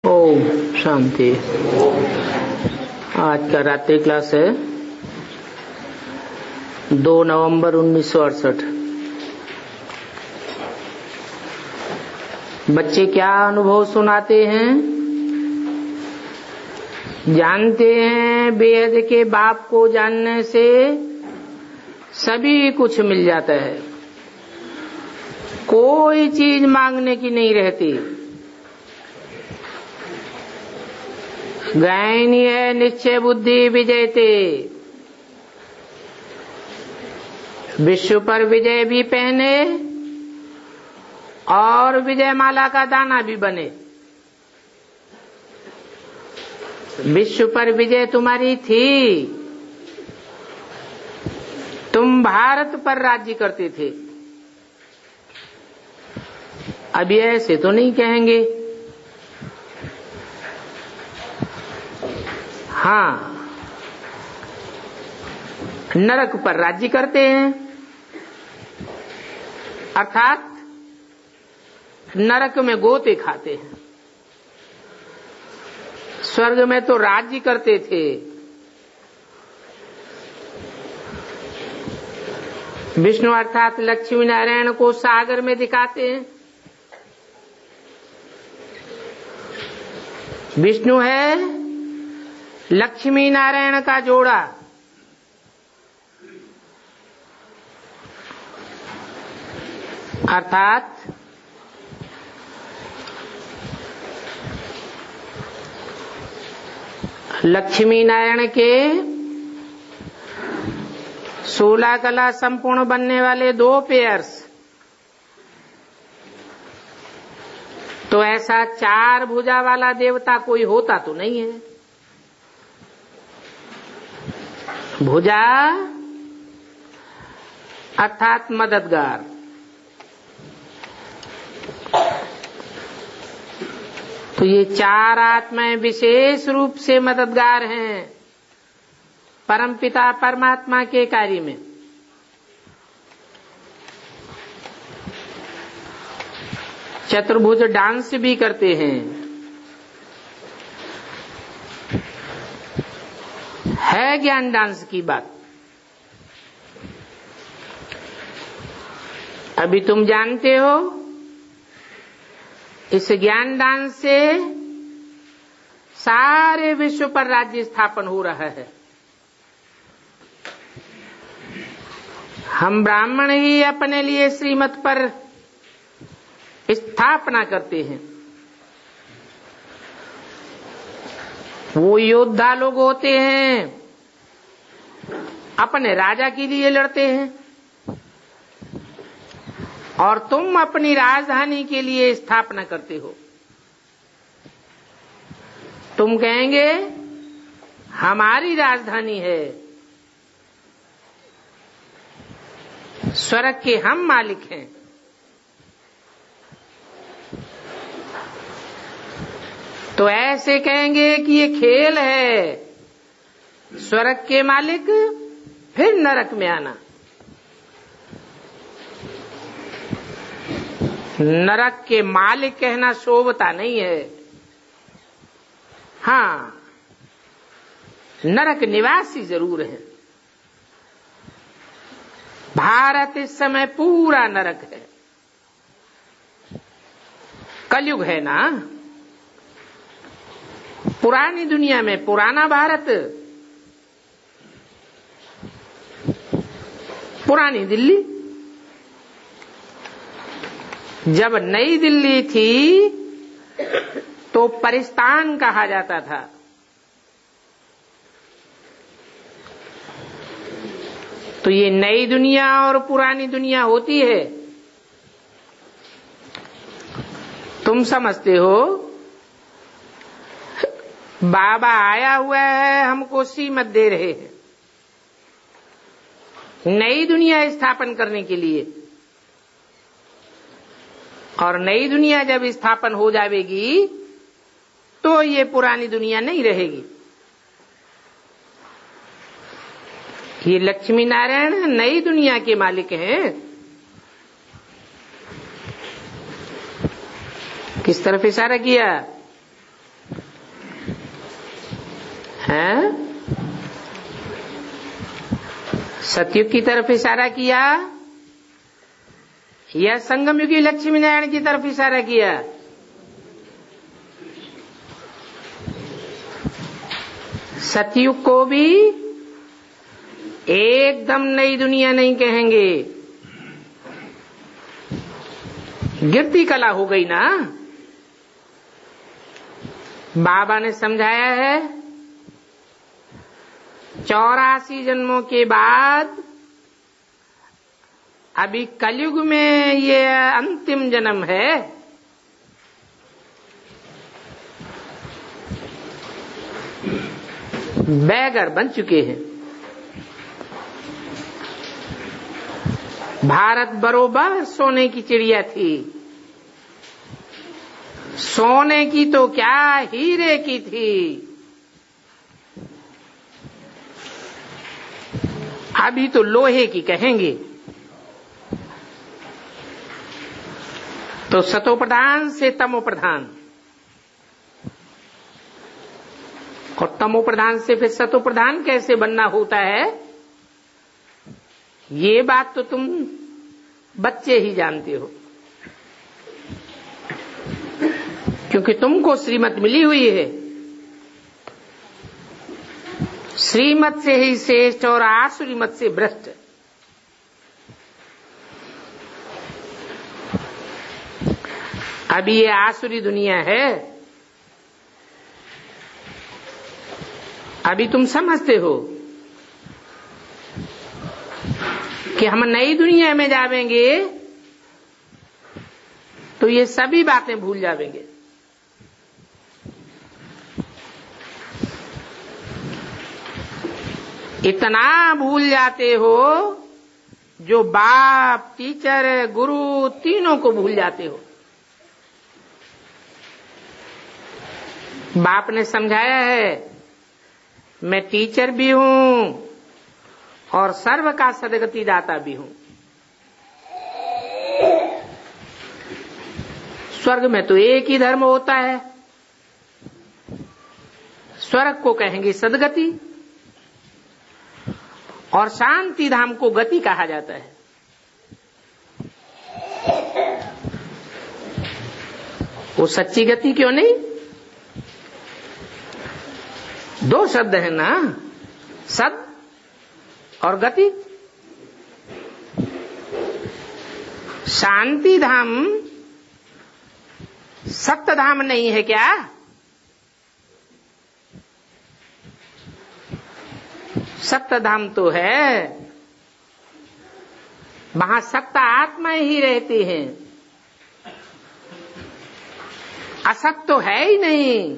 ओम शांति। आज का रात्रि क्लास है 2 नवंबर 1968। बच्चे क्या अनुभव सुनाते हैं? जानते हैं बेहद के बाप को जानने से सभी कुछ मिल जाता है, कोई चीज मांगने की नहीं रहती। गायनी है निश्चय बुद्धि विजयते, विश्व पर विजय भी पहने और विजय माला का दाना भी बने। विश्व पर विजय तुम्हारी थी, तुम भारत पर राज्य करते थे। अभी ऐसे तो नहीं कहेंगे। हाँ, नरक पर राज्य करते हैं, अर्थात नरक में गोते खाते हैं। स्वर्ग में तो राज्य करते थे। विष्णु अर्थात लक्ष्मी नारायण को सागर में दिखाते हैं। विष्णु है लक्ष्मी नारायण का जोड़ा। अर्थात लक्ष्मी नारायण के 16 कला संपूर्ण बनने वाले 2 पेयर्स। तो ऐसा 4 भुजा वाला देवता कोई होता तो नहीं है। भुजा अर्थात मददगार। तो ये 4 आत्माएं विशेष रूप से मददगार हैं परमपिता परमात्मा के कार्य में। चतुर्भुज डांस भी करते हैं। है ज्ञान डांस की बात। अभी तुम जानते हो इस ज्ञान डांस से सारे विश्व पर राज्य स्थापन हो रहा है। हम ब्राह्मण ही अपने लिए श्रीमत पर स्थापना करते हैं। वो योद्धा लोग होते हैं, अपने राजा के लिए लड़ते हैं, और तुम अपनी राजधानी के लिए स्थापना करते हो। तुम कहेंगे हमारी राजधानी है, स्वर्ग के हम मालिक हैं। तो ऐसे कहेंगे कि ये खेल है, स्वर्ग के मालिक फिर नरक में आना। नरक के मालिक कहना शोभता नहीं है। हाँ, नरक निवासी जरूर है। भारत इस समय पूरा नरक है। कलयुग है ना। पुरानी दुनिया में पुराना भारत, पुरानी दिल्ली। जब नई दिल्ली थी तो परिस्तान कहा जाता था। तो ये नई दुनिया और पुरानी दुनिया होती है। तुम समझते हो बाबा आया हुआ है, हमको सीमत दे रहे हैं नई दुनिया स्थापन करने के लिए। और नई दुनिया जब स्थापन हो जाएगी तो ये पुरानी दुनिया नहीं रहेगी। ये लक्ष्मी नारायण नई दुनिया के मालिक हैं। किस तरफ इशारा किया? हैं? सतयुग की तरफ इशारा किया या संगम युगी लक्ष्मी नारायण की तरफ इशारा किया? सतयुग को भी एकदम नई दुनिया नहीं कहेंगे, गिरती कला हो गई ना। बाबा ने समझाया है 84 जन्मों के बाद अभी कलयुग में ये अंतिम जन्म है। बैगर बन चुके हैं। भारत बरोबर सोने की चिड़िया थी, सोने की तो क्या हीरे की थी। अभी तो लोहे की कहेंगे। तो सतो प्रधान से तमो प्रधान और तमो प्रधान से फिर सतो प्रधान कैसे बनना होता है, ये बात तो तुम बच्चे ही जानते हो, क्योंकि तुमको श्रीमत मिली हुई है। श्रीमत से ही श्रेष्ठ और आसुरीमत से भ्रष्ट। अभी ये आसुरी दुनिया है। अभी तुम समझते हो कि हम नई दुनिया में जावेंगे तो ये सभी बातें भूल जावेंगे। इतना भूल जाते हो जो बाप, टीचर, गुरु तीनों को भूल जाते हो। बाप ने समझाया है मैं टीचर भी हूं और सर्व का सदगति दाता भी हूं। स्वर्ग में तो एक ही धर्म होता है, स्वर्ग को कहेंगे सदगति और शांति धाम को गति कहा जाता है। वो सच्ची गति क्यों नहीं? दो शब्द है ना, सद और गति। शांति धाम सत्य धाम नहीं है क्या? सत्य धाम तो है, वहां सत्य आत्माएं ही रहती हैं, असत तो है ही नहीं।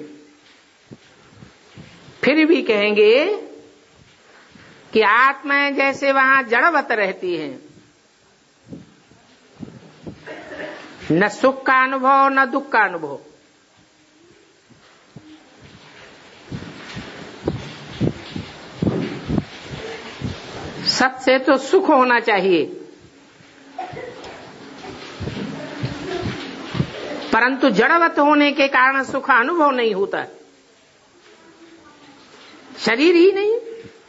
फिर भी कहेंगे कि आत्माएं जैसे वहां जड़वत रहती हैं, न सुख का अनुभव न दुख का अनुभव। सत से तो सुख होना चाहिए, परंतु जड़वत होने के कारण सुख अनुभव नहीं होता, शरीर ही नहीं।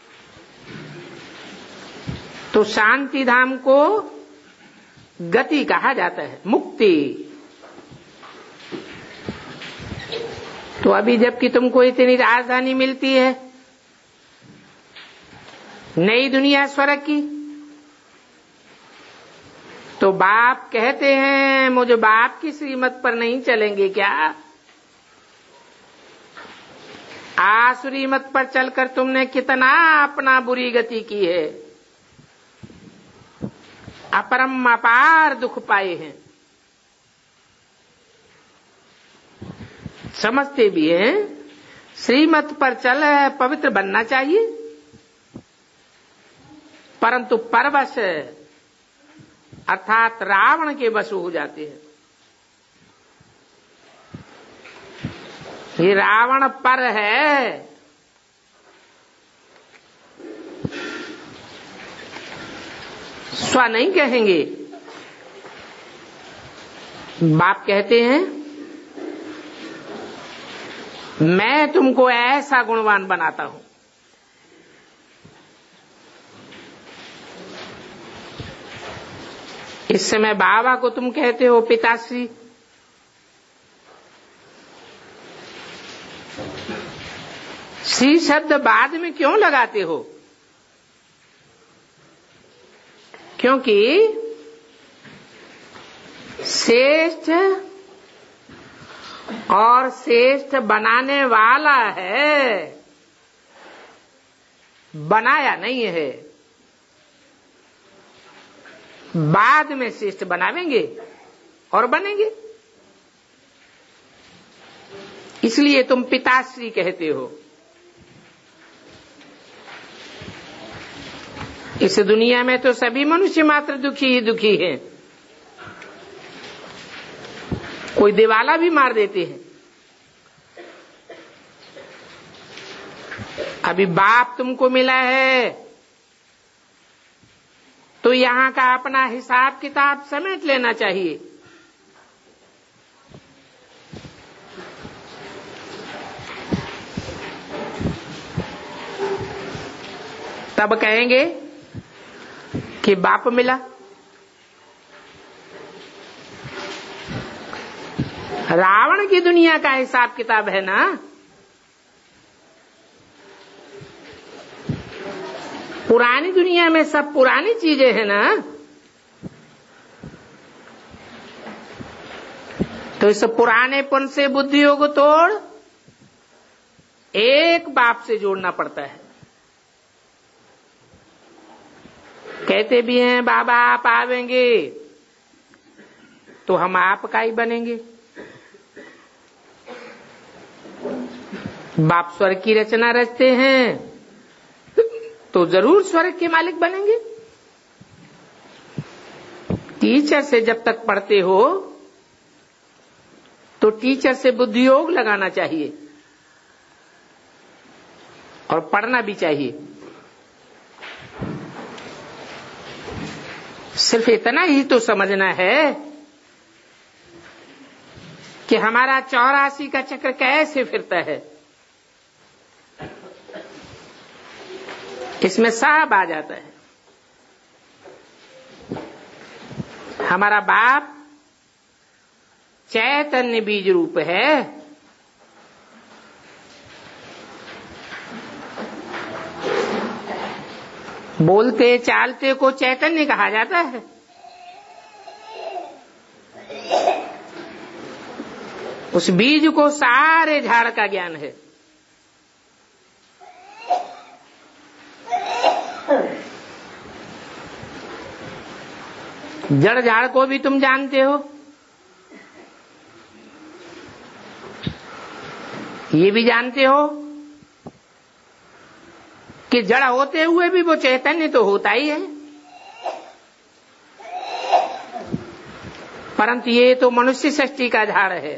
तो शांति धाम को गति कहा जाता है, मुक्ति। तो अभी जबकि तुमको इतनी राजधानी मिलती है, नई दुनिया स्वर्ग की, तो बाप कहते हैं मुझे बाप की श्रीमत पर नहीं चलेंगे क्या? आसुरी मत पर चलकर तुमने कितना अपना बुरी गति की है, अपरम अपार दुख पाए हैं। समझते भी हैं श्रीमत पर चल पवित्र बनना चाहिए, परंतु परवश अर्थात रावण के वश हो जाते हैं। ये रावण पर है, स्व नहीं कहेंगे। बाप कहते हैं मैं तुमको ऐसा गुणवान बनाता हूं। इस समय बाबा को तुम कहते हो पिताश्री, श्री शब्द बाद में क्यों लगाते हो? क्योंकि श्रेष्ठ और श्रेष्ठ बनाने वाला है, बनाया नहीं है। बाद में श्रेष्ठ बनावेंगे और बनेंगे, इसलिए तुम पिताश्री कहते हो। इस दुनिया में तो सभी मनुष्य मात्र दुखी ही दुखी हैं। कोई दिवाला भी मार देते हैं। अभी बाप तुमको मिला है तो यहाँ का अपना हिसाब किताब समेट लेना चाहिए। तब कहेंगे कि बाप मिला। रावण की दुनिया का हिसाब किताब है ना, पुरानी दुनिया में सब पुरानी चीजें हैं ना, तो इस पुरानेपन से बुद्धियों को तोड़ एक बाप से जोड़ना पड़ता है। कहते भी हैं बाबा आप आवेंगे तो हम आपका ही बनेंगे। बाप स्वर्ग की रचना रचते हैं तो जरूर स्वर्ग के मालिक बनेंगे। टीचर से जब तक पढ़ते हो तो टीचर से बुद्धि योग लगाना चाहिए और पढ़ना भी चाहिए। सिर्फ इतना ही तो समझना है कि हमारा 84 का चक्र कैसे फिरता है, इसमें सब आ जाता है। हमारा बाप चैतन्य बीज रूप है। बोलते चालते को चैतन्य कहा जाता है। उस बीज को सारे झाड़ का ज्ञान है। जड़ झाड़ को भी तुम जानते हो, ये भी जानते हो कि जड़ होते हुए भी वो चैतन्य तो होता ही है, परंतु ये तो मनुष्य सृष्टि का झाड़ है।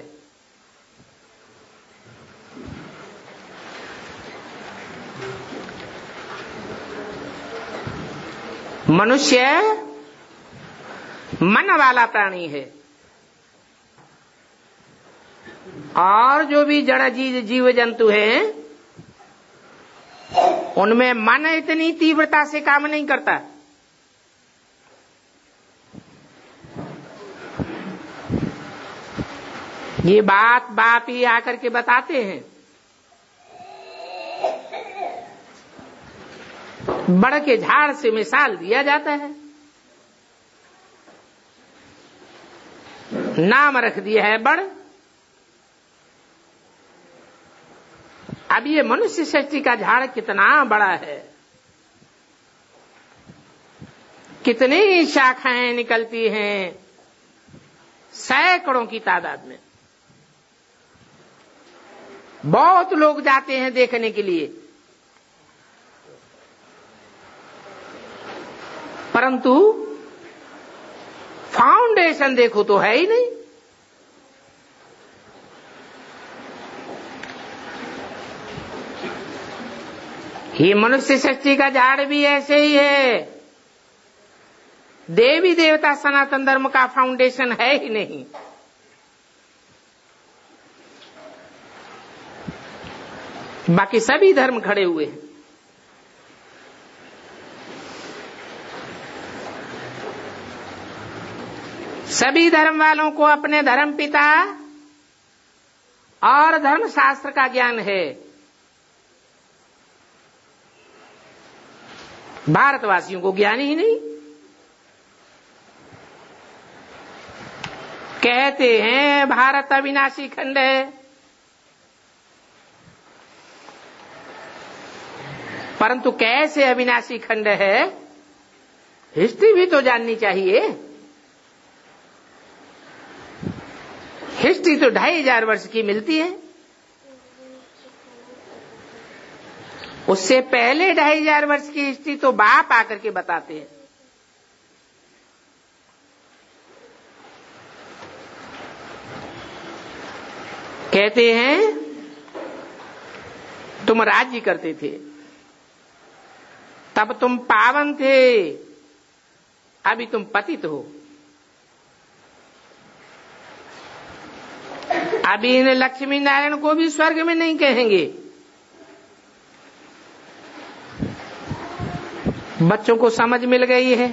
मनुष्य मन वाला प्राणी है और जो भी जड़ जीव जंतु हैं उनमें मन इतनी तीव्रता से काम नहीं करता। ये बात बाप ही आकर के बताते हैं। बड़ के झाड़ से मिसाल दिया जाता है, नाम रख दिया है बड़। अब ये मनुष्य सृष्टि का झाड़ कितना बड़ा है, कितनी शाखाएं निकलती हैं, सैकड़ों की तादाद में। बहुत लोग जाते हैं देखने के लिए, परंतु फाउंडेशन देखो तो है ही नहीं। ये मनुष्य सृष्टि का झाड़ भी ऐसे ही है। देवी देवता सनातन धर्म का फाउंडेशन है ही नहीं। बाकी सभी धर्म खड़े हुए हैं। सभी धर्म वालों को अपने धर्म पिता और धर्म शास्त्र का ज्ञान है। भारतवासियों को ज्ञान ही नहीं। कहते हैं भारत अविनाशी खंड है, परंतु कैसे अविनाशी खंड है हिस्ट्री भी तो जाननी चाहिए। हिस्ट्री तो 2500 वर्ष की मिलती है, उससे पहले 2500 वर्ष की हिस्ट्री तो बाप आकर के बताते हैं। कहते हैं तुम राज्य करते थे, तब तुम पावन थे, अभी तुम पतित हो। अभी इन लक्ष्मी नारायण को भी स्वर्ग में नहीं कहेंगे। बच्चों को समझ मिल गई है।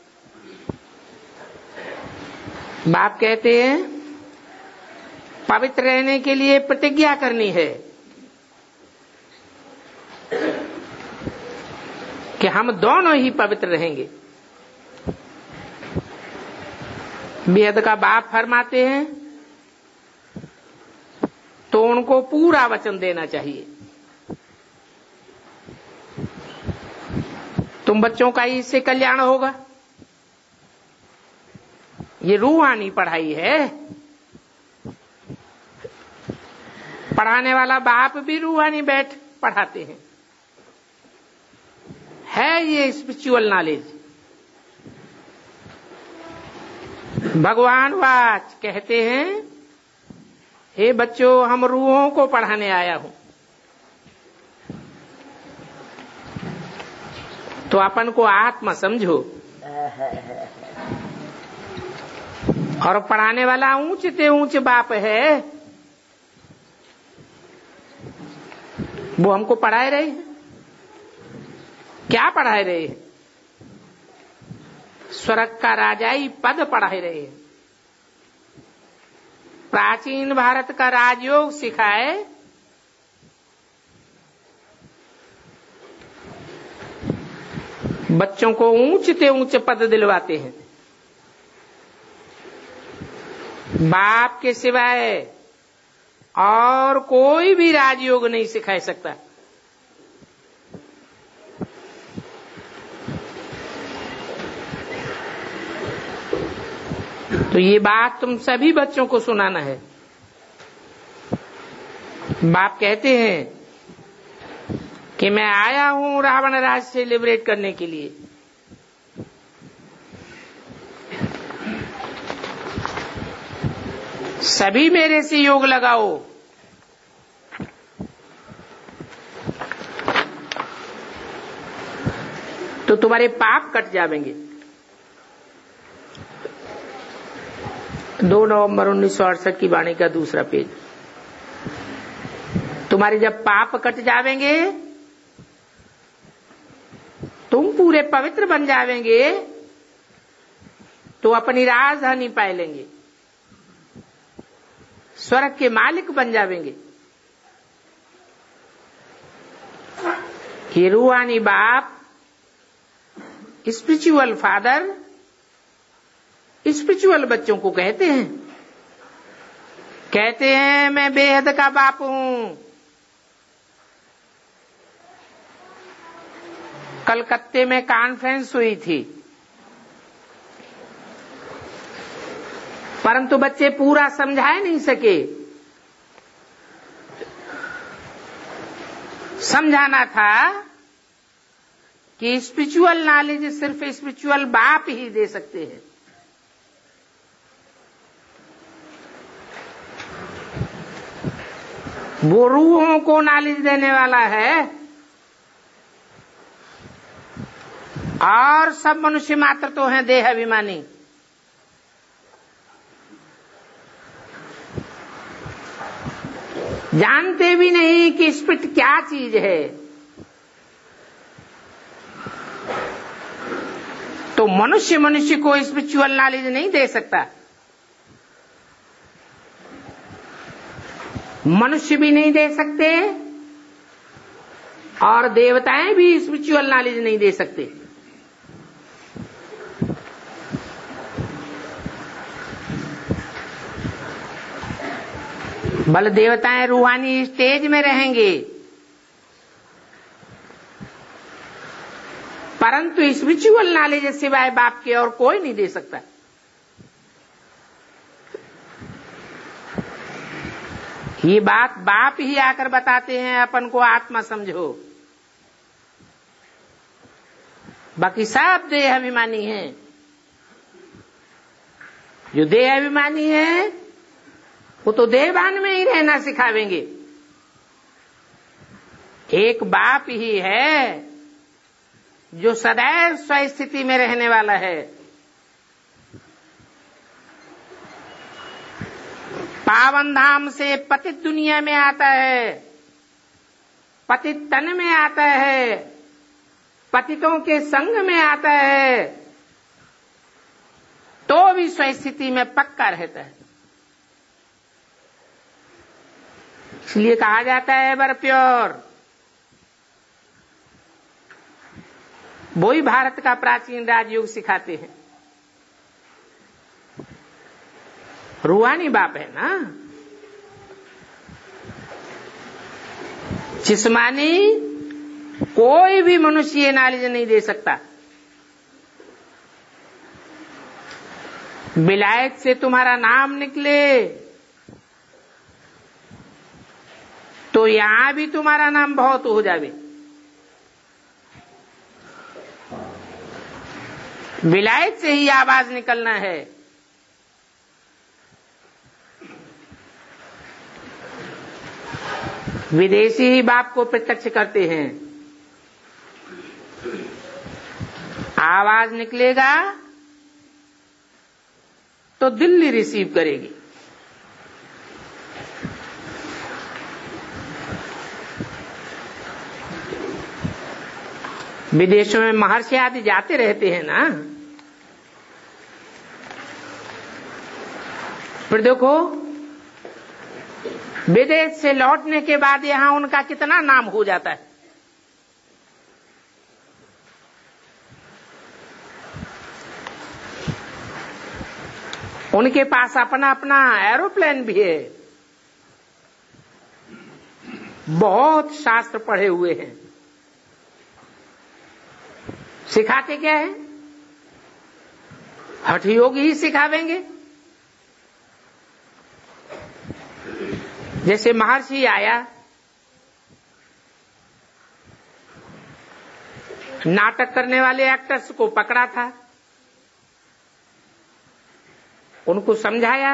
बाप कहते हैं पवित्र रहने के लिए प्रतिज्ञा करनी है कि हम दोनों ही पवित्र रहेंगे। बेहद का बाप फरमाते हैं तो उनको पूरा वचन देना चाहिए। तुम बच्चों का इससे कल्याण होगा। ये रूहानी पढ़ाई है। पढ़ाने वाला बाप भी रूहानी बैठ पढ़ाते हैं। है ये स्पिरिचुअल नॉलेज। भगवान वाच कहते हैं हे बच्चों, हम रूहों को पढ़ाने आया हूं। तो अपन को आत्मा समझो। और पढ़ाने वाला ऊंचे से ऊंचे बाप है, वो हमको पढ़ाए रहे हैं। क्या पढ़ाए रहे हैं? स्वर्ग का राजाई पद पढ़ाए रहे हैं। प्राचीन भारत का राजयोग सिखाए, बच्चों को ऊंचे से ऊंचे पद दिलवाते हैं। बाप के सिवाय और कोई भी राजयोग नहीं सिखा सकता। तो ये बात तुम सभी बच्चों को सुनाना है। बाप कहते हैं कि मैं आया हूं रावण राज से लिबरेट करने के लिए। सभी मेरे से योग लगाओ। तो तुम्हारे पाप कट जाएंगे। 2 नवंबर 1968 की वाणी का दूसरा पेज। तुम्हारे जब पाप कट जावेंगे, तुम पूरे पवित्र बन जावेंगे, तो अपनी राजधानी पाए लेंगे, स्वर्ग के मालिक बन जावेंगे। ये रूहानी बाप, स्पिरिचुअल फादर स्पिरिचुअल बच्चों को कहते हैं मैं बेहद का बाप हूं। कलकत्ते में कॉन्फ्रेंस हुई थी, परंतु बच्चे पूरा समझाए नहीं सके। समझाना था कि स्पिरिचुअल नॉलेज सिर्फ स्पिरिचुअल बाप ही दे सकते हैं। वो रूहों को नॉलेज देने वाला है, और सब मनुष्य मात्र तो हैं देह अभिमानी। जानते भी नहीं कि स्पिरिट क्या चीज है। तो मनुष्य को स्पिरिचुअल नॉलेज नहीं दे सकता, मनुष्य भी नहीं दे सकते और देवताएं भी स्पिरिचुअल नॉलेज नहीं दे सकते। बल देवताएं रूहानी स्टेज में रहेंगे, परंतु स्पिरिचुअल नॉलेज सिवाय बाप के और कोई नहीं दे सकता। ये बात बाप ही आकर बताते हैं, अपन को आत्मा समझो। बाकी सब देह अभिमानी हैं। जो देह अभिमानी है वो तो देहभान में ही रहना सिखावेंगे। एक बाप ही है जो सदैव स्वस्थिति में रहने वाला है। पावन धाम से पतित दुनिया में आता है, पतित तन में आता है, पतितों के संग में आता है, तो भी स्वस्थिति में पक्का रहता है। इसलिए कहा जाता है एवर प्योर। वो ही भारत का प्राचीन राजयोग सिखाते हैं। रूहानी बाप है ना। जिस्मानी कोई भी मनुष्य ये नॉलेज नहीं दे सकता। विलायत से तुम्हारा नाम निकले तो यहां भी तुम्हारा नाम बहुत हो जावे। विलायत से ही आवाज निकलना है। विदेशी ही बाप को प्रत्यक्ष करते हैं। आवाज निकलेगा तो दिल्ली रिसीव करेगी। विदेशों में महर्षि आदि जाते रहते हैं ना। फिर देखो विदेश से लौटने के बाद यहां उनका कितना नाम हो जाता है। उनके पास अपना अपना एरोप्लेन भी है। बहुत शास्त्र पढ़े हुए हैं। सिखाते क्या है? हठ योग ही सिखावेंगे। जैसे महर्षि आया, नाटक करने वाले एक्टर्स को पकड़ा था, उनको समझाया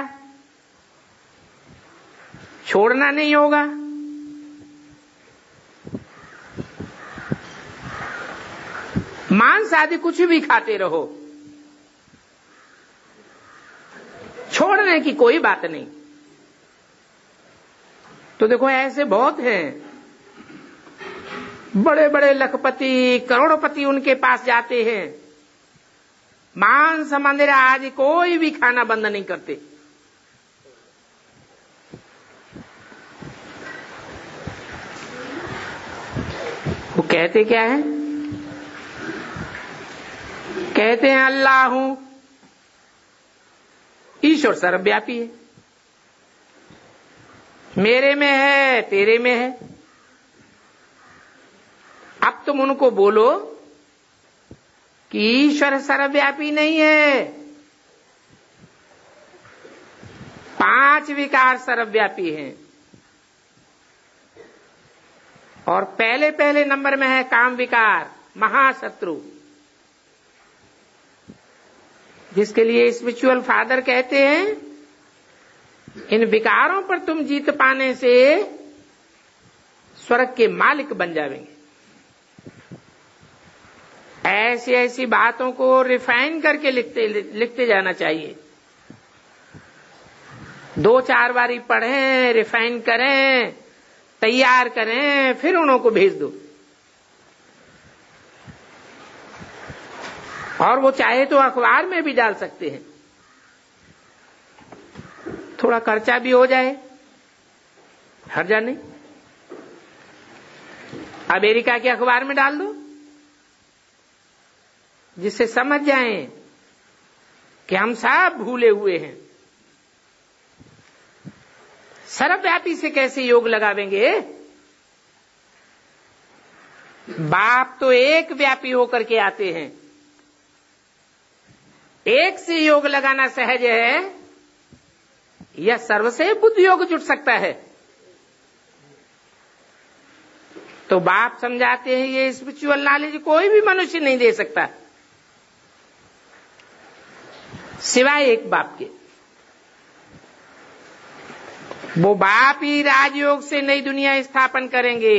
छोड़ना नहीं होगा। मांस आदि कुछ भी खाते रहो, छोड़ने की कोई बात नहीं। तो देखो ऐसे बहुत हैं, बड़े बड़े लखपति करोड़पति उनके पास जाते हैं, मांस मंदिर आदि कोई भी खाना बंद नहीं करते। वो कहते क्या है? कहते हैं अल्लाह हूं, ईश्वर सर्वव्यापी है, मेरे में है तेरे में है। अब तुम उनको बोलो कि ईश्वर सर्वव्यापी नहीं है, 5 विकार सर्वव्यापी हैं। और पहले पहले नंबर में है काम विकार, महाशत्रु, जिसके लिए स्पिरिचुअल फादर कहते हैं इन विकारों पर तुम जीत पाने से स्वर्ग के मालिक बन जाएंगे। ऐसी ऐसी बातों को रिफाइन करके लिखते जाना चाहिए। 2-4 बारी पढ़ें, रिफाइन करें, तैयार करें, फिर उन्हों को भेज दो। और वो चाहे तो अखबार में भी डाल सकते हैं, थोड़ा खर्चा भी हो जाए, हर्जा नहीं। अमेरिका के अखबार में डाल दो, जिससे समझ जाएं कि हम सब भूले हुए हैं। सर्वव्यापी से कैसे योग लगावेंगे? बाप तो एक व्यापी होकर के आते हैं। एक से योग लगाना सहज है या सर्व से बुद्धि योग जुट सकता है? तो बाप समझाते हैं ये स्पिरिचुअल नॉलेज कोई भी मनुष्य नहीं दे सकता सिवाय एक बाप के। वो बाप ही राजयोग से नई दुनिया स्थापन करेंगे।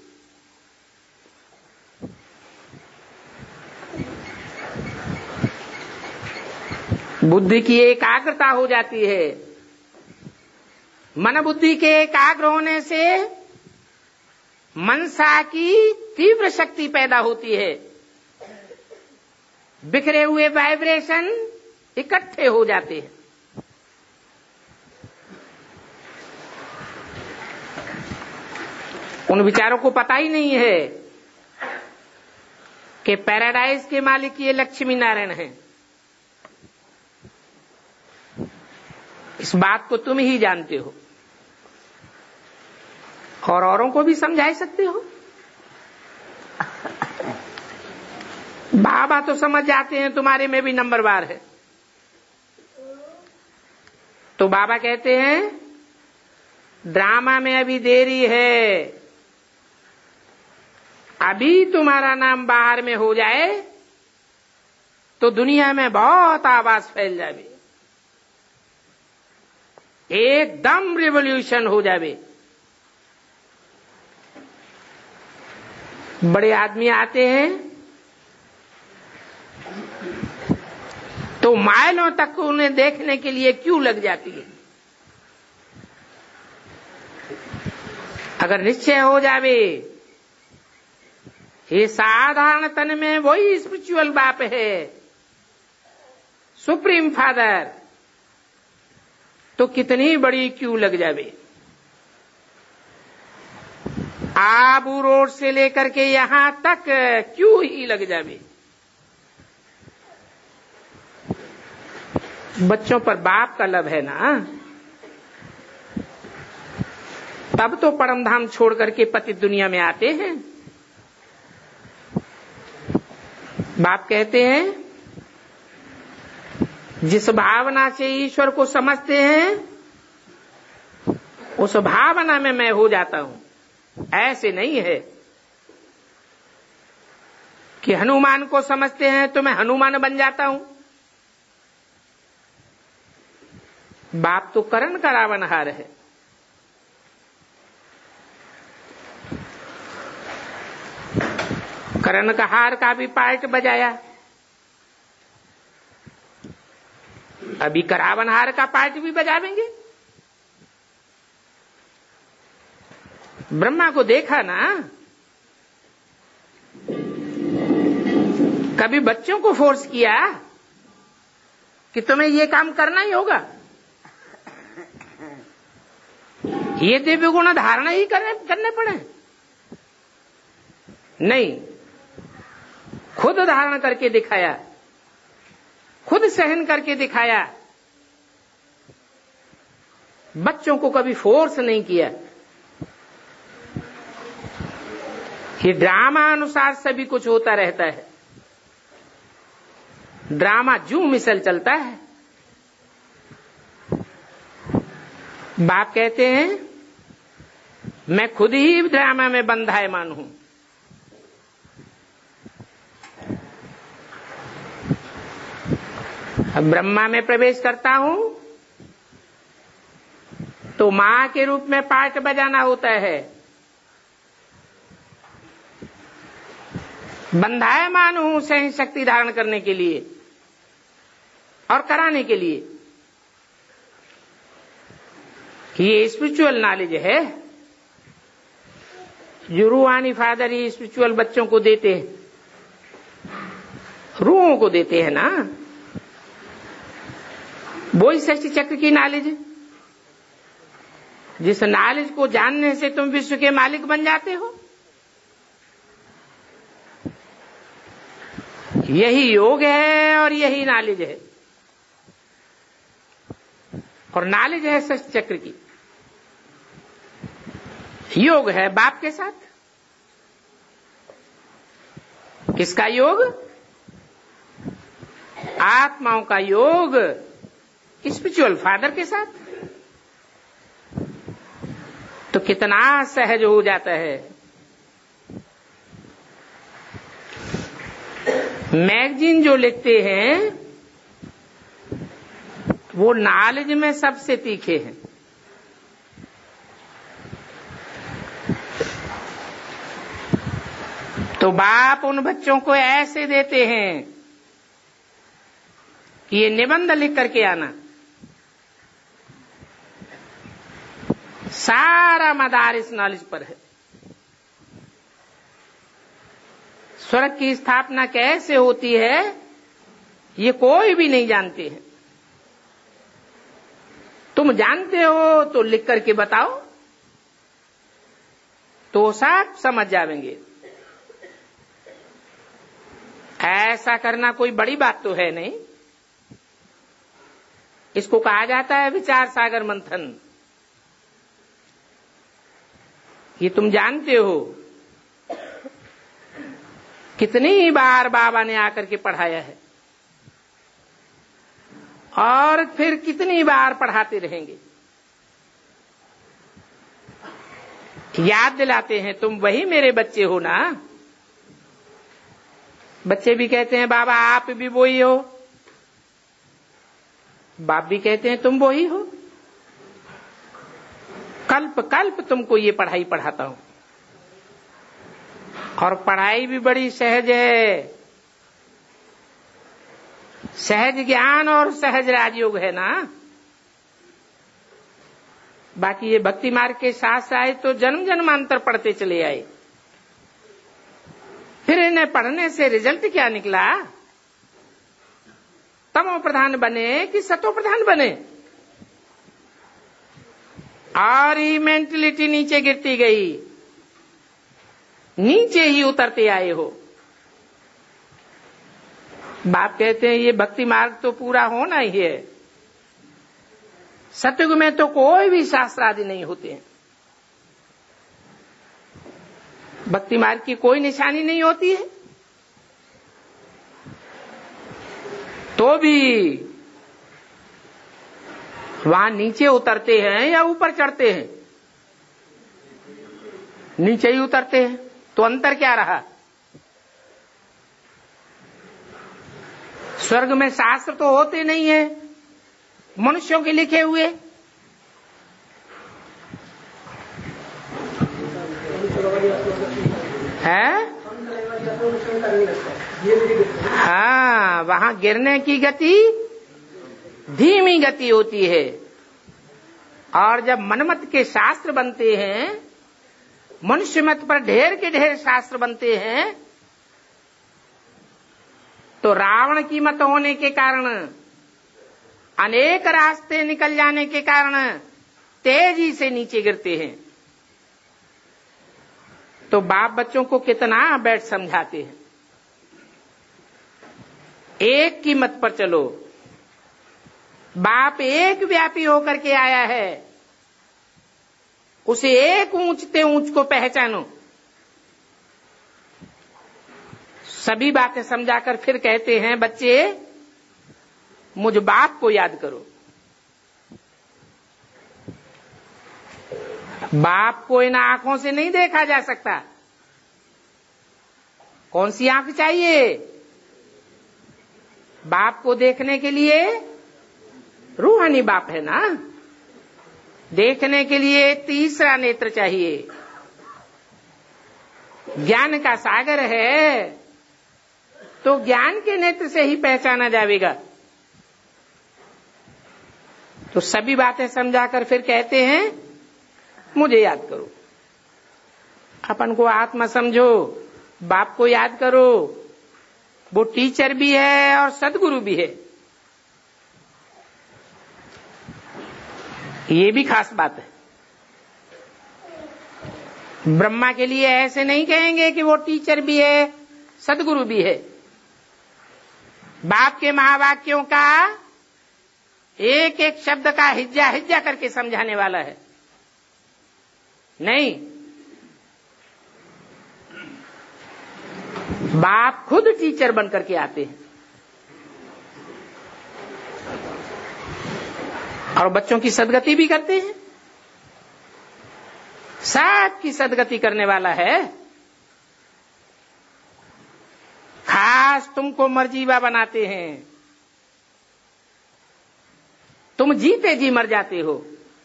बुद्धि की एकाग्रता हो जाती है। मन बुद्धि के एकाग्र होने से मनसा की तीव्र शक्ति पैदा होती है। बिखरे हुए वाइब्रेशन इकट्ठे हो जाते हैं। उन विचारों को पता ही नहीं है कि पैराडाइज के मालिक ये लक्ष्मी नारायण हैं। इस बात को तुम ही जानते हो और औरों को भी समझा सकते हो। बाबा तो समझ जाते हैं तुम्हारे में भी नंबरवार है। तो बाबा कहते हैं ड्रामा में अभी देरी है, अभी तुम्हारा नाम बाहर में हो जाए तो दुनिया में बहुत आवाज फैल जावे, एकदम रिवॉल्यूशन हो जावे। बड़े आदमी आते हैं तो माइलों तक उन्हें देखने के लिए क्यों लग जाती है। अगर निश्चय हो जावे ये साधारण तन में वही स्पिरिचुअल बाप है, सुप्रीम फादर, तो कितनी बड़ी क्यों लग जावे। आबू रोड से लेकर के यहां तक क्यों ही लग जावे। बच्चों पर बाप का लब है ना, तब तो परम धाम छोड़ करके पतित दुनिया में आते हैं। बाप कहते हैं जिस भावना से ईश्वर को समझते हैं उस भावना में मैं हो जाता हूं। ऐसे नहीं है कि हनुमान को समझते हैं तो मैं हनुमान बन जाता हूं। बाप तो करण का रावणहार है। करण का हार का भी पार्ट बजाया, अभी करावनहार का पार्ट भी बजावेंगे। ब्रह्मा को देखा ना, कभी बच्चों को फोर्स किया कि तुम्हें ये काम करना ही होगा, ये दिव्य गुण धारणा ही करने पड़े? नहीं, खुद धारण करके दिखाया, खुद सहन करके दिखाया। बच्चों को कभी फोर्स नहीं किया। ये ड्रामा अनुसार सभी कुछ होता रहता है। ड्रामा जू मिसल चलता है। बाप कहते हैं मैं खुद ही ड्रामा में बंधायमान हूं। अब ब्रह्मा में प्रवेश करता हूं तो मां के रूप में पार्ट बजाना होता है। बंधायमान हूं सहन शक्ति धारण करने के लिए और कराने के लिए। ये स्पिरिचुअल नॉलेज है। जो रूहानी फादर ही स्पिरिचुअल बच्चों को देते हैं, रूहों को देते हैं ना, वो ही सृष्टि चक्र की नॉलेज है। जिस नॉलेज को जानने से तुम विश्व के मालिक बन जाते हो, यही योग है और यही नॉलेज है। और नॉलेज है सृष्टि चक्र की, योग है बाप के साथ। किसका योग? आत्माओं का योग स्पिरिचुअल फादर के साथ। तो कितना सहज हो जाता है। मैगजीन जो लिखते हैं वो नॉलेज में सबसे तीखे हैं। तो बाप उन बच्चों को ऐसे देते हैं कि ये निबंध लिख करके आना। सारा मदार इस नॉलेज पर है। स्वर्ग की स्थापना कैसे होती है ये कोई भी नहीं जानते हैं। तुम जानते हो तो लिख करके बताओ तो सब समझ जाएंगे। ऐसा करना कोई बड़ी बात तो है नहीं। इसको कहा जाता है विचार सागर मंथन। ये तुम जानते हो कितनी बार बाबा ने आकर के पढ़ाया है और फिर कितनी बार पढ़ाते रहेंगे। याद दिलाते हैं तुम वही मेरे बच्चे हो ना। बच्चे भी कहते हैं बाबा आप भी वही हो, बाप भी कहते हैं तुम वही हो। कल्प कल्प तुमको ये पढ़ाई पढ़ाता हूं और पढ़ाई भी बड़ी सहज है। सहज ज्ञान और सहज राजयोग है ना। बाकी ये भक्ति मार्ग के साथ आए तो जन्म जन्मांतर पढ़ते चले आए। फिर इन्हें पढ़ने से रिजल्ट क्या निकला? तमो प्रधान बने कि सतो प्रधान बने। और ही मेंटलिटी नीचे गिरती गई, नीचे ही उतरते आए हो। बाप कहते हैं ये भक्ति मार्ग तो पूरा होना ही है। सतयुग में तो कोई भी शास्त्र आदि नहीं होते हैं। भक्ति मार्ग की कोई निशानी नहीं होती है। तो भी वहां नीचे उतरते हैं या ऊपर चढ़ते हैं? नीचे ही उतरते हैं। तो अंतर क्या रहा? स्वर्ग में शास्त्र तो होते नहीं है मनुष्यों के लिखे हुए। है हाँ, वहां गिरने की गति धीमी गति होती है। और जब मनमत के शास्त्र बनते हैं, मनुष्य मत पर ढेर के ढेर शास्त्र बनते हैं, तो रावण की मत होने के कारण, अनेक रास्ते निकल जाने के कारण तेजी से नीचे गिरते हैं। तो बाप बच्चों को कितना बैठ समझाते हैं। एक की मत पर चलो। बाप एक व्यापी होकर के आया है, उसे एक ऊंचते ऊंच को पहचानो। सभी बातें समझाकर फिर कहते हैं बच्चे मुझ बाप को याद करो। बाप को इन आंखों से नहीं देखा जा सकता। कौन सी आंख चाहिए? बाप को देखने के लिए रूहानी बाप है ना। देखने के लिए तीसरा नेत्र चाहिए। ज्ञान का सागर है तो ज्ञान के नेत्र से ही पहचाना जाएगा। तो सभी बातें समझाकर फिर कहते हैं मुझे याद करो। अपन को आत्मा समझो, बाप को याद करो, वो टीचर भी है और सदगुरु भी है। ये भी खास बात है। ब्रह्मा के लिए ऐसे नहीं कहेंगे कि वो टीचर भी है सदगुरु भी है। बाप के महावाक्यों का एक एक शब्द का हिज्जा हिज्जा करके समझाने वाला है। नहीं, बाप खुद टीचर बनकर के आते हैं और बच्चों की सदगति भी करते हैं। सबकी सदगति करने वाला है। खास तुमको मरजीवा बनाते हैं, तुम जीते जी मर जाते हो।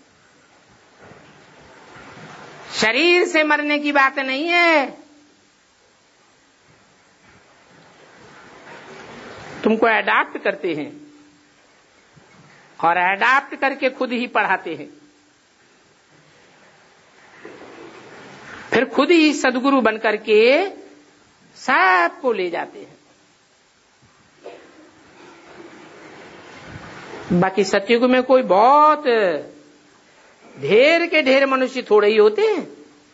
शरीर से मरने की बात नहीं है, तुमको अडॉप्ट करते हैं और अडॉप्ट करके खुद ही पढ़ाते हैं, फिर खुद ही सदगुरु बनकर के सबको ले जाते हैं। बाकी सतयुग में कोई बहुत ढेर के ढेर मनुष्य थोड़े ही होते हैं।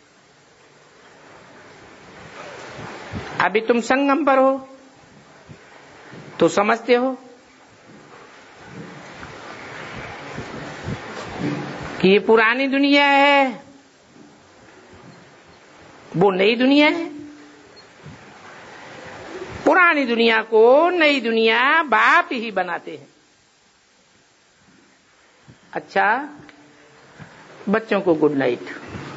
अभी तुम संगम पर हो तो समझते हो कि ये पुरानी दुनिया है, वो नई दुनिया है। पुरानी दुनिया को नई दुनिया बाप ही बनाते हैं। अच्छा, बच्चों को गुड नाइट।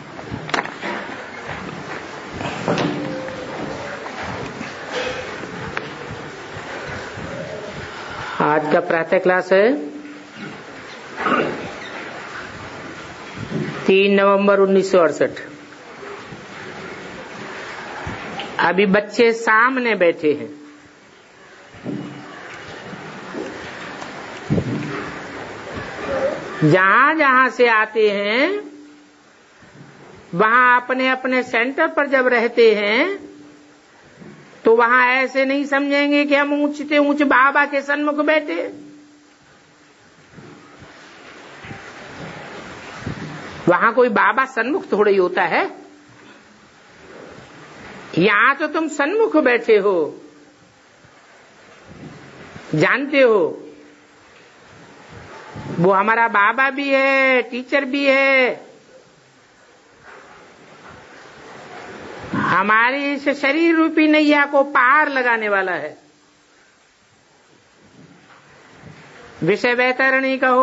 आज का प्रातः क्लास है 3 नवंबर 1968। अभी बच्चे सामने बैठे हैं। जहां जहां से आते हैं वहां अपने अपने सेंटर पर जब रहते हैं तो वहां ऐसे नहीं समझेंगे कि हम ऊंचते ऊंच बाबा के सन्मुख बैठे। वहां कोई बाबा सन्मुख थोड़ा ही होता है। यहां तो तुम सन्मुख बैठे हो, जानते हो वो हमारा बाबा भी है, टीचर भी है। हमारी इस शरीर रूपी नैया को पार लगाने वाला है। विषय वैतरणी कहो,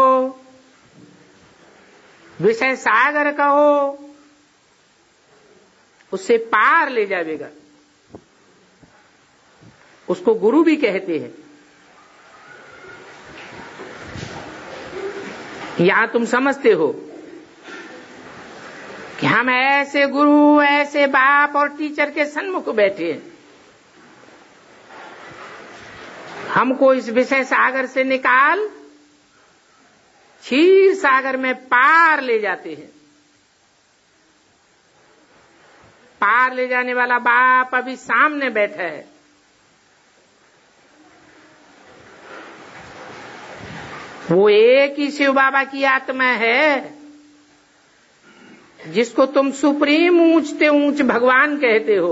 विषय सागर कहो, उससे पार ले जाएगा। उसको गुरु भी कहते हैं। यहां तुम समझते हो कि हम ऐसे गुरु, ऐसे बाप और टीचर के सन्मुख बैठे हैं। हमको इस विषय सागर से निकाल क्षीर सागर में पार ले जाते हैं। पार ले जाने वाला बाप अभी सामने बैठा है। वो एक ही शिव बाबा की आत्मा है जिसको तुम सुप्रीम ऊंचते ऊंच भगवान कहते हो।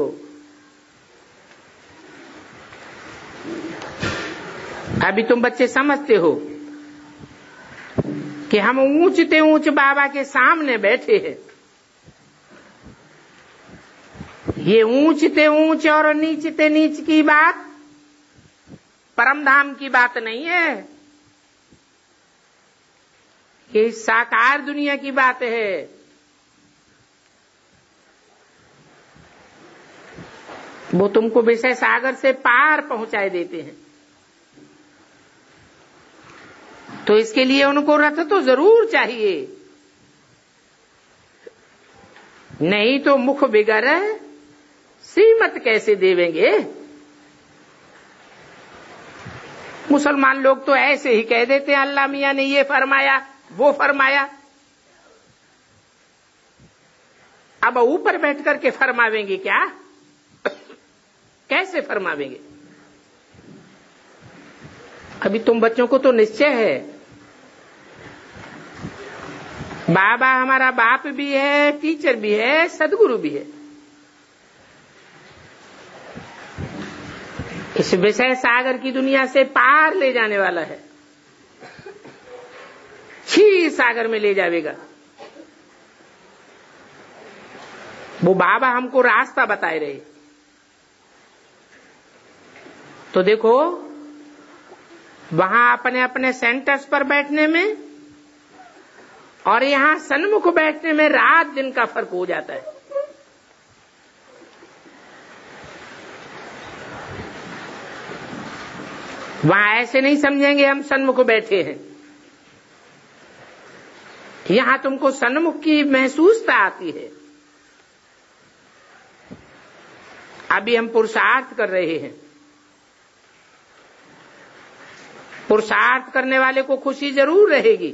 अभी तुम बच्चे समझते हो कि हम ऊंचते ऊंच बाबा के सामने बैठे हैं। ये ऊंचते ऊंच और नीचते नीच की बात परमधाम की बात नहीं है, ये साकार दुनिया की बात है। वो तुमको विषय सागर से पार पहुंचाए देते हैं। तो इसके लिए उनको रथ तो जरूर चाहिए, नहीं तो मुख बिगर श्रीमत कैसे देवेंगे। मुसलमान लोग तो ऐसे ही कह देते हैं अल्लाह मियां ने ये फरमाया वो फरमाया। अब ऊपर बैठ करके फरमावेंगे क्या? कैसे फरमावेंगे? अभी तुम बच्चों को तो निश्चय है बाबा हमारा बाप भी है, टीचर भी है, सदगुरु भी है। इस विषय सागर की दुनिया से पार ले जाने वाला है, क्षीर सागर में ले जाएगा। वो बाबा हमको रास्ता बताए रहे। तो देखो वहां अपने अपने सेंटर्स पर बैठने में और यहां सन्मुख बैठने में रात दिन का फर्क हो जाता है। वहां ऐसे नहीं समझेंगे हम सन्मुख बैठे हैं, यहां तुमको सन्मुख की महसूसता आती है। अभी हम पुरुषार्थ कर रहे हैं। पुरुषार्थ करने वाले को खुशी जरूर रहेगी।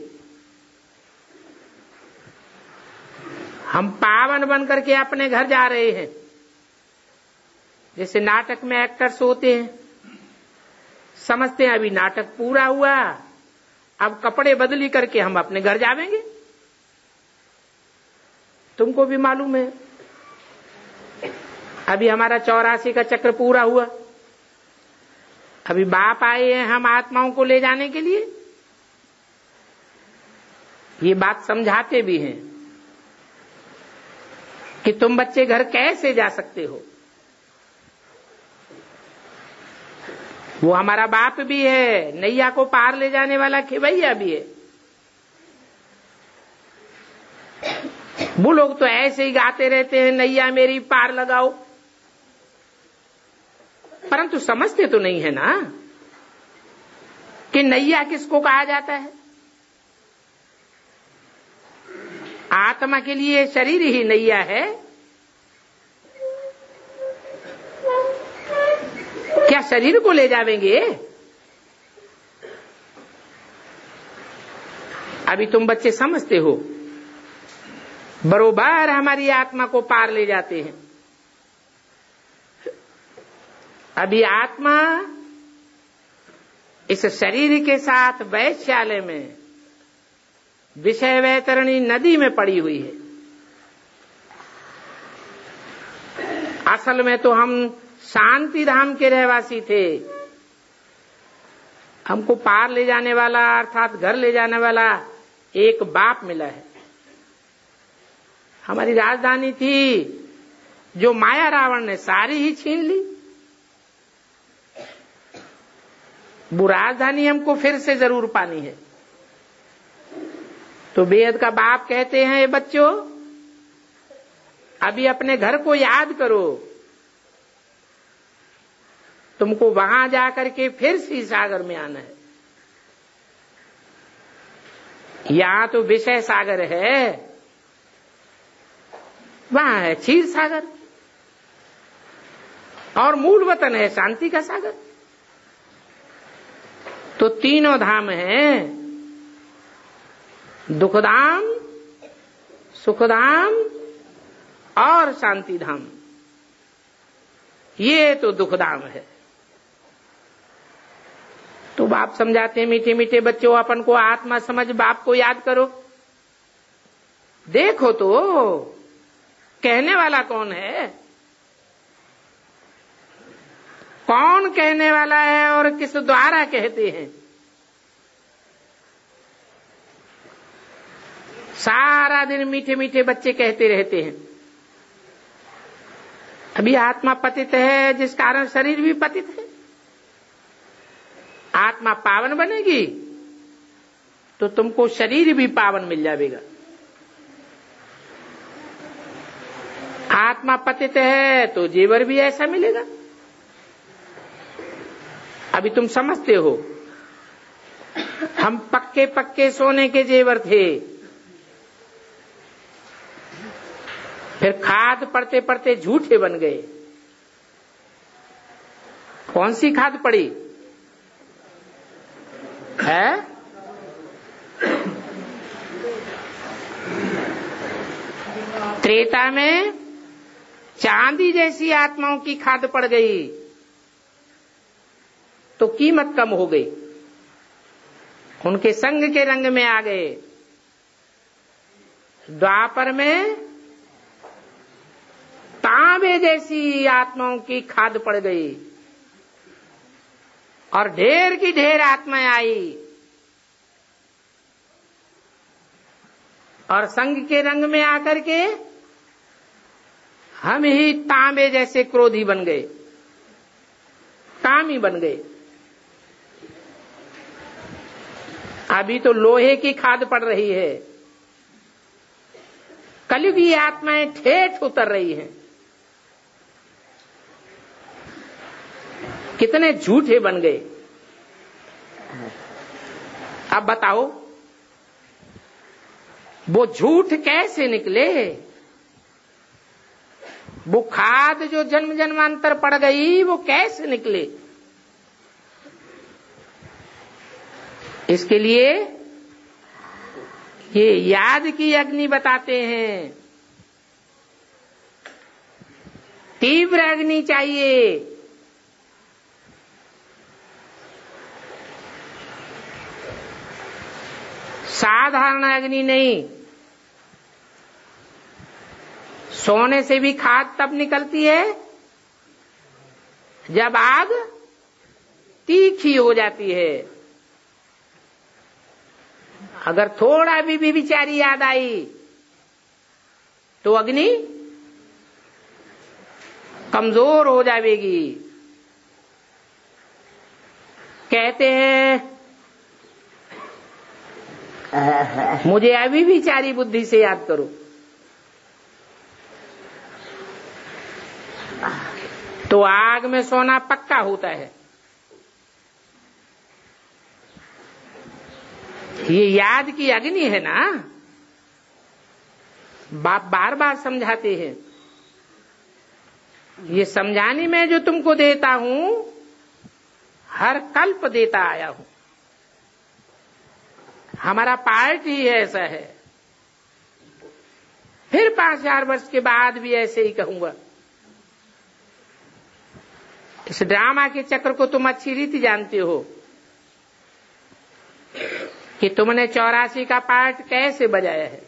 हम पावन बन करके अपने घर जा रहे हैं। जैसे नाटक में एक्टर्स होते हैं, समझते हैं अभी नाटक पूरा हुआ, अब कपड़े बदली करके हम अपने घर जावेंगे। तुमको भी मालूम है अभी हमारा 84 का चक्र पूरा हुआ। अभी बाप आए हैं हम आत्माओं को ले जाने के लिए। ये बात समझाते भी हैं कि तुम बच्चे घर कैसे जा सकते हो। वो हमारा बाप भी है, नैया को पार ले जाने वाला खिवैया भी है। वो लोग तो ऐसे ही गाते रहते हैं, नैया मेरी पार लगाओ, परंतु समझते तो नहीं है ना कि नैया किसको कहा जाता है। आत्मा के लिए शरीर ही नैया है। क्या शरीर को ले जावेंगे? अभी तुम बच्चे समझते हो, बरोबर हमारी आत्मा को पार ले जाते हैं। अभी आत्मा इस शरीर के साथ वैश्यालय में विषय वैतरणी नदी में पड़ी हुई है। असल में तो हम शांति धाम के रहवासी थे। हमको पार ले जाने वाला अर्थात घर ले जाने वाला एक बाप मिला है। हमारी राजधानी थी जो माया रावण ने सारी ही छीन ली। वो राजधानी हमको फिर से जरूर पानी है। तो बेहद का बाप कहते हैं, ये बच्चों अभी अपने घर को याद करो। तुमको वहां जाकर के फिर क्षीर सागर में आना है। यहां तो विषय सागर है, वहां है क्षीर सागर और मूल वतन है शांति का सागर। तो तीनों धाम हैं, दुखधाम, सुखधाम और शांति धाम। ये तो दुखधाम है। तो बाप समझाते हैं, मीठे मीठे बच्चों अपन को आत्मा समझ बाप को याद करो। देखो तो कहने वाला कौन है, कौन कहने वाला है और किस द्वारा कहते हैं। सारा दिन मीठे मीठे बच्चे कहते रहते हैं। अभी आत्मा पतित है, जिस कारण शरीर भी पतित है। आत्मा पावन बनेगी तो तुमको शरीर भी पावन मिल जाएगा। आत्मा पतित है तो जेवर भी ऐसा मिलेगा। अभी तुम समझते हो, हम पक्के पक्के सोने के जेवर थे, फिर खाद पड़ते पड़ते झूठे बन गए। कौन सी खाद पड़ी है? त्रेता में चांदी जैसी आत्माओं की खाद पड़ गई तो कीमत कम हो गई, उनके संग के रंग में आ गए। द्वापर में तांबे जैसी आत्माओं की खाद पड़ गई और ढेर की ढेर आत्माएं आई और संग के रंग में आकर के हम ही तांबे जैसे क्रोधी बन गए, कामी बन गए। अभी तो लोहे की खाद पड़ रही है, कलयुग की आत्माएं ठेठ उतर रही हैं। कितने झूठे बन गए। अब बताओ वो झूठ कैसे निकले? वो खाद जो जन्म जन्मांतर पड़ गई वो कैसे निकले? इसके लिए ये याद की अग्नि बताते हैं। तीव्र अग्नि चाहिए। साधारण अग्नि नहीं। सोने से भी खाद तब निकलती है जब आग तीखी हो जाती है। अगर थोड़ा भी विचारी याद आई तो अग्नि कमजोर हो जाएगी। कहते हैं मुझे अभी विचारी बुद्धि से याद करो, तो आग में सोना पक्का होता है। ये याद की अग्नि है ना, बाप बार बार समझाते हैं। ये समझाने में जो तुमको देता हूं हर कल्प देता आया हूं। हमारा पार्ट ही ऐसा है। फिर 5000 वर्ष के बाद भी ऐसे ही कहूंगा। इस ड्रामा के चक्र को तुम अच्छी रीति जानते हो कि तुमने 84 का पार्ट कैसे बजाया है।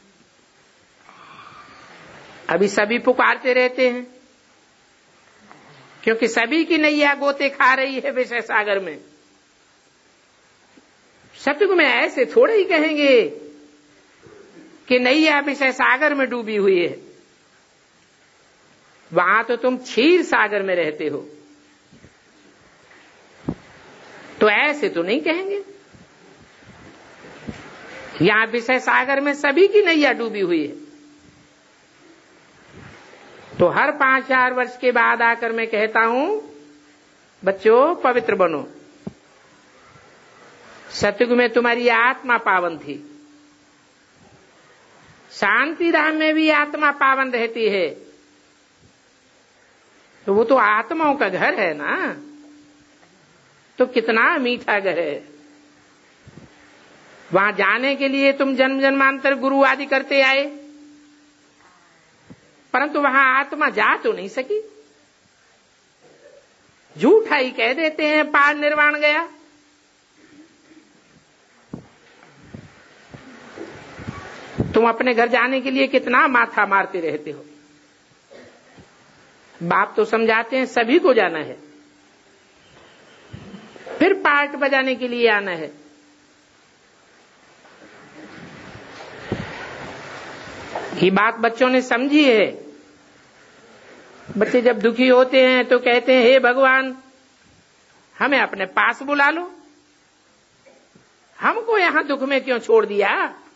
अभी सभी पुकारते रहते हैं क्योंकि सभी की नैया गोते खा रही है विषय सागर में। सतयुग में ऐसे थोड़े ही कहेंगे कि नैया विषय सागर में डूबी हुई है। वहां तो तुम क्षीर सागर में रहते हो, तो ऐसे तो नहीं कहेंगे। यहां विषय सागर में सभी की नैया डूबी हुई है। तो हर 5000 वर्ष के बाद आकर मैं कहता हूं बच्चों पवित्र बनो। सतयुग में तुम्हारी आत्मा पावन थी, शांति धाम में भी आत्मा पावन रहती है। तो वो तो आत्माओं का घर है ना, तो कितना मीठा घर है। वहां जाने के लिए तुम जन्म जन्मांतर गुरु आदि करते आए, परंतु वहां आत्मा जा तो नहीं सकी। झूठा ही कह देते हैं पार निर्वाण गया। तुम अपने घर जाने के लिए कितना माथा मारते रहते हो। बाप तो समझाते हैं सभी को जाना है, फिर पार्ट बजाने के लिए आना है। ये बात बच्चों ने समझी है। बच्चे जब दुखी होते हैं तो कहते हैं हे भगवान हमें अपने पास बुला लो, हमको यहां दुख में क्यों छोड़ दिया।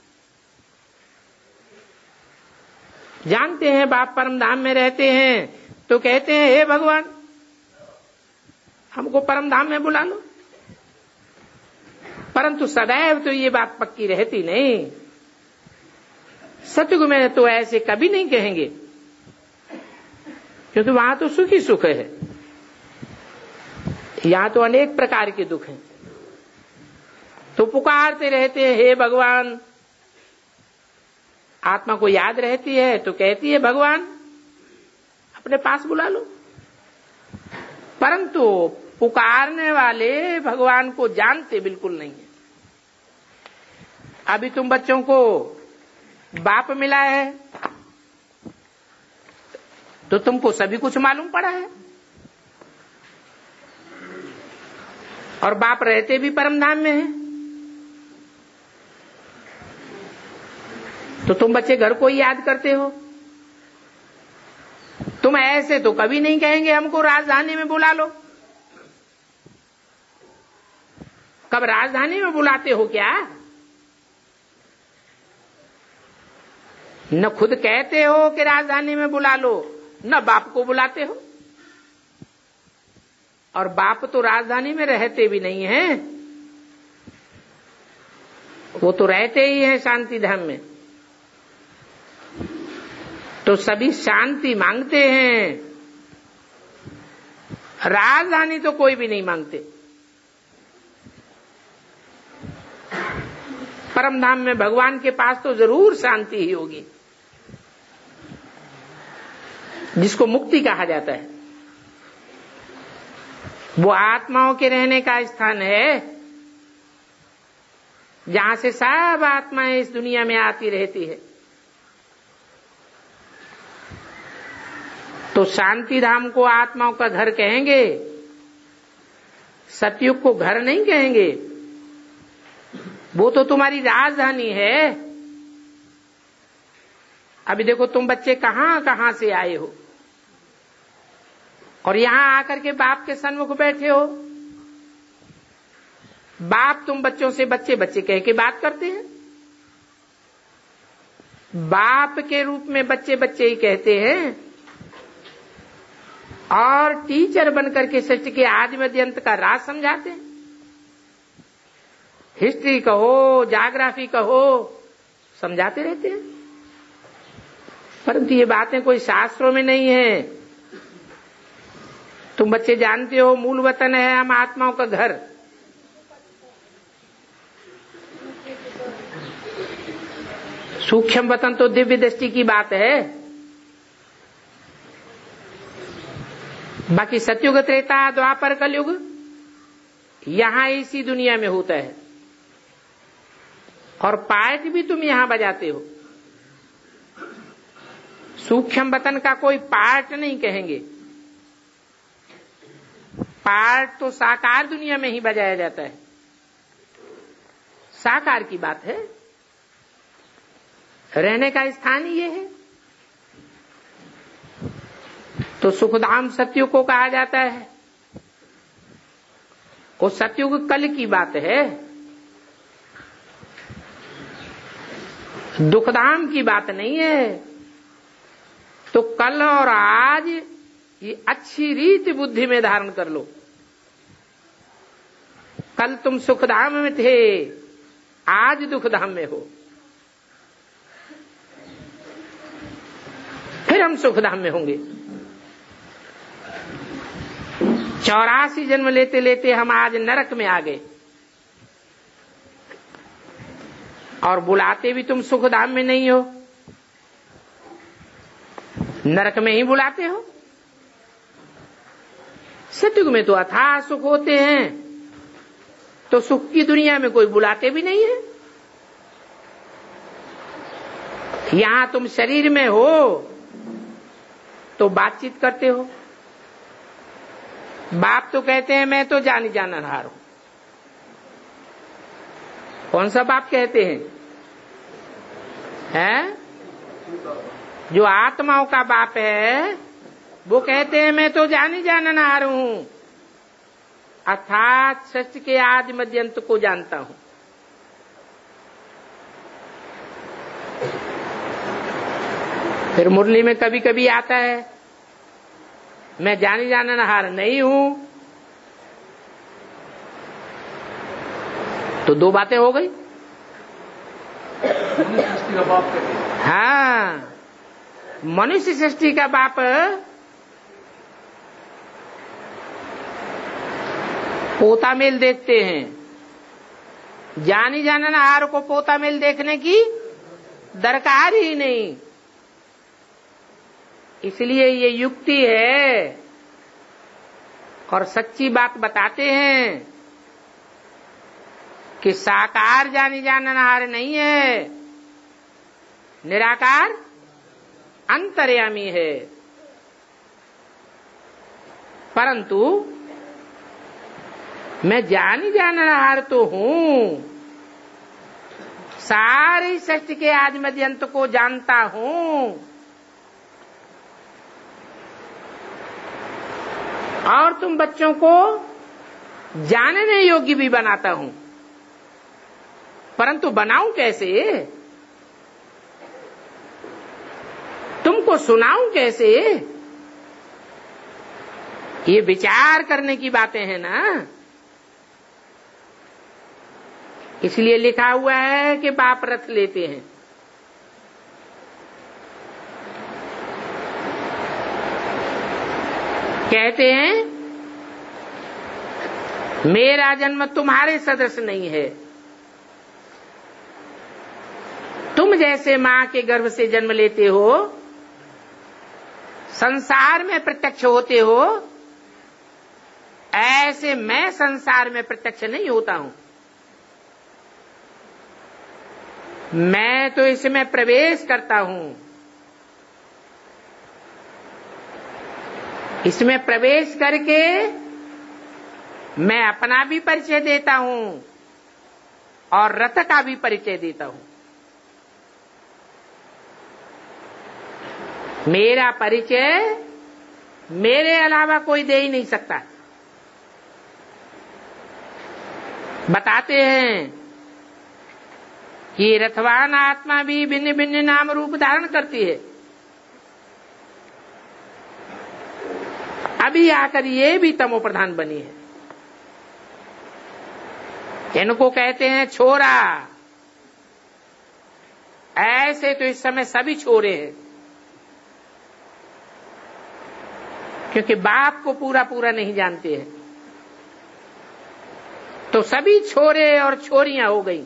जानते हैं बाप परम धाम में रहते हैं तो कहते हैं हे भगवान हमको परम धाम में बुला लो, परंतु सदैव तो ये बात पक्की रहती नहीं। सतयुग में तो ऐसे कभी नहीं कहेंगे, क्योंकि वहां तो सुख ही सुख है, यहां तो अनेक प्रकार के दुख हैं। तो पुकारते रहते हैं हे भगवान आत्मा को याद रहती है तो कहती है भगवान अपने पास बुला लो, परंतु पुकारने वाले भगवान को जानते बिल्कुल नहीं है। अभी तुम बच्चों को बाप मिला है तो तुमको सभी कुछ मालूम पड़ा है, और बाप रहते भी परमधाम में है, तो तुम बच्चे घर को ही याद करते हो। तुम ऐसे तो कभी नहीं कहेंगे हमको राजधानी में बुला लो। कब राजधानी में बुलाते हो क्या? न खुद कहते हो कि राजधानी में बुला लो, न बाप को बुलाते हो, और बाप तो राजधानी में रहते भी नहीं हैं, वो तो रहते ही हैं शांति धाम में। तो सभी शांति मांगते हैं, राजधानी तो कोई भी नहीं मांगते। परम धाम में भगवान के पास तो जरूर शांति ही होगी, जिसको मुक्ति कहा जाता है। वो आत्माओं के रहने का स्थान है, जहां से सब आत्माएं इस दुनिया में आती रहती है। तो शांति धाम को आत्माओं का घर कहेंगे, सतयुग को घर नहीं कहेंगे। वो तो तुम्हारी राजधानी है। अभी देखो तुम बच्चे कहां कहां से आए हो, और यहां आकर के बाप के सन्मुख बैठे हो। बाप तुम बच्चों से बच्चे बच्चे कह के बात करते हैं। बाप के रूप में बच्चे बच्चे ही कहते हैं, और टीचर बनकर के सृष्टि के आदि मध्य अंत का राज समझाते हैं। हिस्ट्री कहो, ज्योग्राफी कहो, समझाते रहते हैं। परंतु ये बातें कोई शास्त्रों में नहीं है। तुम बच्चे जानते हो मूल वतन है हम आत्माओं का घर। सूक्ष्म वतन तो दिव्य दृष्टि की बात है। बाकी सतयुग, त्रेता, द्वापर, कलयुग यहां इसी दुनिया में होता है, और पार्ट भी तुम यहां बजाते हो। सूक्ष्म वतन का कोई पार्ट नहीं कहेंगे। पार्ट तो साकार दुनिया में ही बजाया जाता है, साकार की बात है। रहने का स्थान ही ये है। तो सुखधाम सतयुग को कहा जाता है। वो सतयुग कल की बात है, दुखधाम की बात नहीं है। तो कल और आज ये अच्छी रीति बुद्धि में धारण कर लो। कल तुम सुखधाम में थे, आज दुखधाम में हो। फिर हम सुखधाम में होंगे। 84 जन्म लेते लेते हम आज नरक में आ गए, और बुलाते भी तुम सुखधाम में नहीं हो, नरक में ही बुलाते हो। सतयुग में तो अथाह सुख होते हैं, तो सुख की दुनिया में कोई बुलाते भी नहीं है। यहां तुम शरीर में हो तो बातचीत करते हो। बाप तो कहते हैं मैं तो जानी जाननहार हूं। कौन सा बाप कहते हैं? जो आत्माओं का बाप है वो कहते हैं मैं तो जानी जाननहार हूं, अर्थात सृष्टि के आदि मध्य अंत को जानता हूं। फिर मुरली में कभी कभी आता है मैं जानी जाननहार नहीं हूं, तो दो बातें हो गई। सृष्टि का बाप कहते हैं। हाँ, मनुष्य सृष्टि का बाप पोता मेल देखते हैं। जानी जाननहार को पोता मेल देखने की दरकार ही नहीं। इसलिए ये युक्ति है और सच्ची बात बताते हैं कि साकार जानी जाननहार नहीं है, निराकार अंतर्यामी है। परंतु मैं जानी जाननहार तो हूं, सारी सृष्टि के आदि मध्य अंत को जानता हूं, और तुम बच्चों को जानने योग्य भी बनाता हूं। परंतु बनाऊं कैसे, तुमको सुनाऊं कैसे, ये विचार करने की बातें हैं ना। इसलिए लिखा हुआ है कि बाप रथ लेते हैं। कहते हैं मेरा जन्म तुम्हारे सदृश नहीं है, तुम जैसे मां के गर्भ से जन्म लेते हो, संसार में प्रत्यक्ष होते हो, ऐसे मैं संसार में प्रत्यक्ष नहीं होता हूं। मैं तो इसमें प्रवेश करता हूं, इसमें प्रवेश करके मैं अपना भी परिचय देता हूं और रथ का भी परिचय देता हूं। मेरा परिचय मेरे अलावा कोई दे ही नहीं सकता। बताते हैं कि रथवान आत्मा भी भिन्न भिन्न नाम रूप धारण करती है। अभी आकर ये भी तमो प्रधान बनी है। इनको कहते हैं छोरा। ऐसे तो इस समय सभी छोरे हैं, क्योंकि बाप को पूरा पूरा नहीं जानते हैं, तो सभी छोरे और छोरियां हो गई।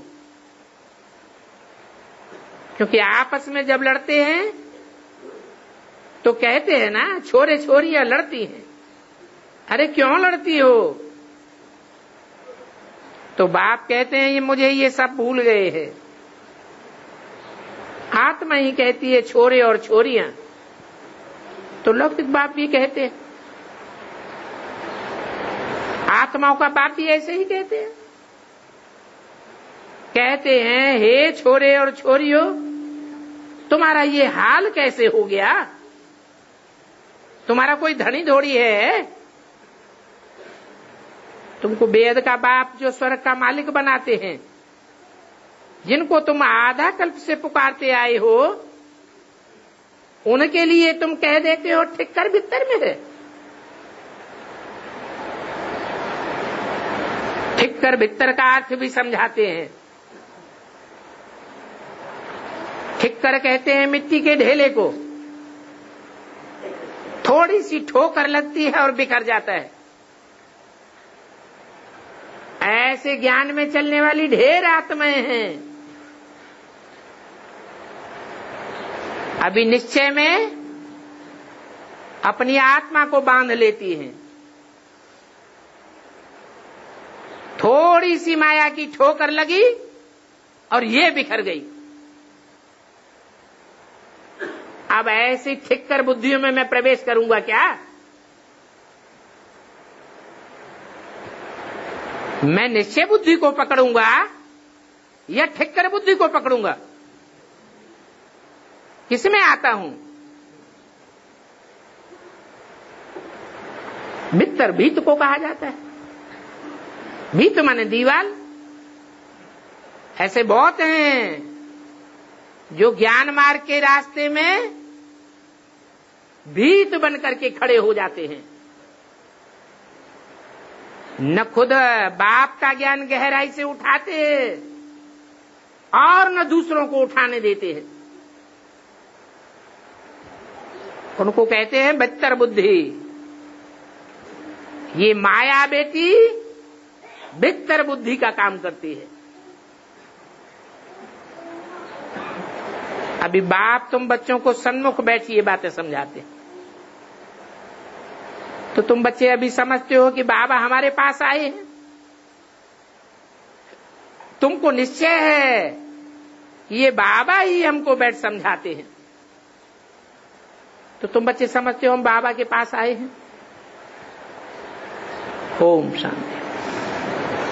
क्योंकि आपस में जब लड़ते हैं तो कहते हैं ना, छोरे छोरियां लड़ती हैं। अरे क्यों लड़ती हो? तो बाप कहते हैं ये मुझे ये सब भूल गए हैं। आत्मा ही कहती है छोरे और छोरियां, तो लौकिक बाप भी कहते हैं, आत्माओं का बाप भी ऐसे ही कहते हैं। कहते हैं हे छोरे और छोरियों, तुम्हारा ये हाल कैसे हो गया? तुम्हारा कोई धनी धोड़ी है? तुमको बेद का बाप जो स्वर्ग का मालिक बनाते हैं, जिनको तुम आधा कल्प से पुकारते आए हो, उनके लिए तुम कह देते हो ठिक्कर भीतर में है। ठिक्कर भीतर का अर्थ भी समझाते हैं। ठिक्कर कहते हैं मिट्टी के ढेले को, थोड़ी सी ठोकर लगती है और बिखर जाता है। ऐसे ज्ञान में चलने वाली ढेर आत्माएं हैं। अभी निश्चय में अपनी आत्मा को बांध लेती हैं। थोड़ी सी माया की ठोकर लगी और ये बिखर गई। अब ऐसी ठिक्कर बुद्धियों में मैं प्रवेश करूंगा क्या? मैं निश्चय बुद्धि को पकड़ूंगा या ठिक्कर बुद्धि को पकड़ूंगा? किसमें आता हूं? भीतर भीत को कहा जाता है। भीत माने दीवाल। ऐसे बहुत हैं जो ज्ञान मार्ग के रास्ते में भीत बन करके खड़े हो जाते हैं। न खुद बाप का ज्ञान गहराई से उठाते और न दूसरों को उठाने देते हैं। उनको कहते हैं बदतर बुद्धि। ये माया बेटी बदतर बुद्धि का काम करती है। अभी बाप तुम बच्चों को सन्मुख बैठिए बातें समझाते, तो तुम बच्चे अभी समझते हो कि बाबा हमारे पास आए हैं। तुमको निश्चय है कि ये बाबा ही हमको बैठ समझाते हैं, तो तुम बच्चे समझते हो हम बाबा के पास आए हैं। ओम शांति।